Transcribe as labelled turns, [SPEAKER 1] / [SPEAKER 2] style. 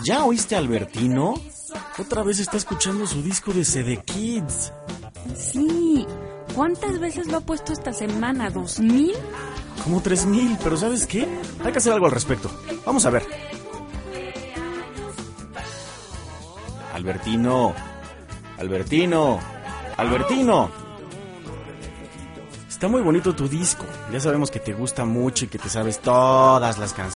[SPEAKER 1] ¿Ya oíste a Albertino? Otra vez está escuchando su disco de CD Kids.
[SPEAKER 2] Sí. ¿Cuántas veces lo ha puesto esta semana? ¿2000?
[SPEAKER 1] Como 3000, pero ¿sabes qué? Hay que hacer algo al respecto. Vamos a ver. Albertino. Está muy bonito tu disco. Ya sabemos que te gusta mucho y que te sabes todas las canciones.